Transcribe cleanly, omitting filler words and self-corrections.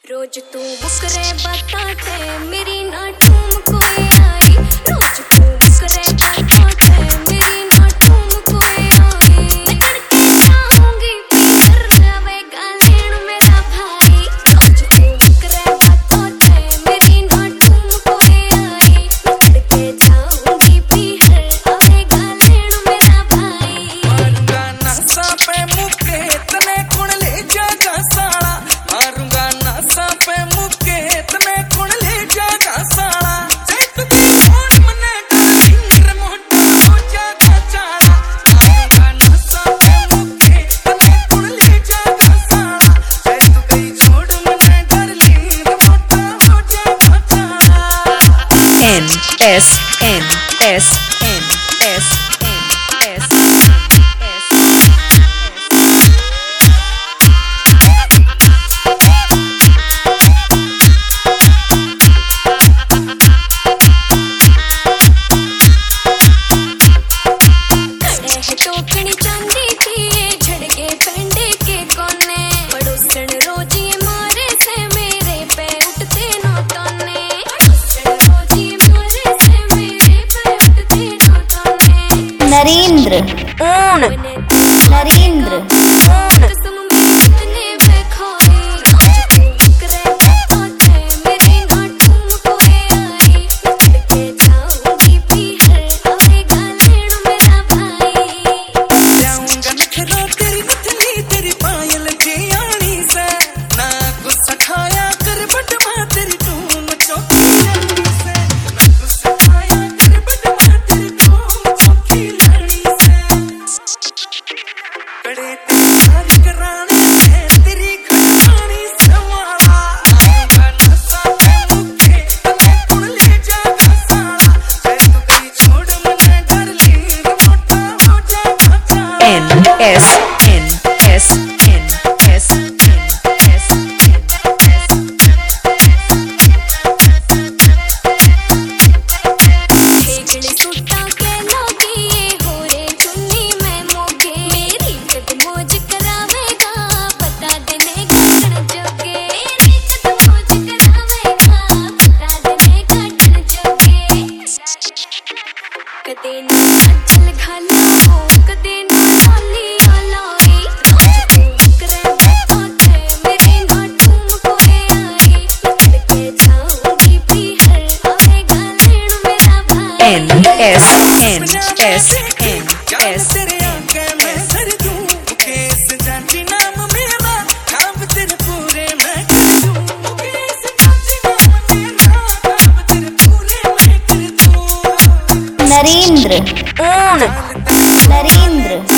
रोज तू मुकरे बताते मेरी ना ठूम कोई आई। रोज तू मुकरे बताते मेरी ना ठूम कोई आई। लड़के जाऊंगी फिर आवेगा लेन मेरा भाई। रोज तू मुकरे बताते मेरी ना ठूम कोई आई। लड़के जाऊंगी फिर आवेगा लेन मेरा भाई। मारूंगा नशा पे मुके तने कुण ले जागा साला। मारूंगा नशा पे मुके तने कुण ले जागा साला। जैत तू छोड़ मने डालिंग मोटा हो जागा चाला। मारूंगा नशा पे मुके तने कुण ले जागा साला। जैत तू छोड़ मने डालिंग मोटा हो जागा चाला। NS टोकनी चांदी थी ये झड़के पेंडे के कोने। पड़ोसन रोज ये मारे से मेरे पे उठते नौतने। पड़ोसन रोज ये मारे से मेरे पे उठते नौतने। नरेंद्र कसम में इतने पे खोई। रोज तू मुकरे बताते मेरी ना ठूम कोई आई। लड़के जाऊंगी फिर आवेगा लेन मेरा भाई। जाऊंगा नखरा तेरी नथनी तेरी पायल जियानी से। ना गुस्सा खाया कर बटवा तेरी टूम चौकी लानी से। ना गुस्सा खाया कर बटवा तेरी टूम चौकी लानी से। कड़े प्यार कराने से तेरी खटानी सवाला। आऊंगा नशा पे मुके तने कुण ले जागा साला। जै तू कहीं छोड़ मने डार्लिंग मोटा हो जागा चाला। ठेकड़ी सुट्टा के लोगी ये हो रे चुन्नी में मोगे। मेरी कद मौज करावेगा बता देने घटन जोगे। मेरी कद मौज करावेगा बता देने घटन जोगे। कदे ना चल घाला हो कदे ना साली आलाई। रोज तू मुकरे बताते मेरी ना ठूम कोई आई। लड़के जाऊंगी फिर आवेगा लेन मेरा भाई। तेरे आंखें में सर दूं केस जाती नाम मेरा खाब तेरे पूरे मैं कर दूं। केस जाती नाम मेरा खाब तेरे पूरे मैं कर दूं। नरेंद्र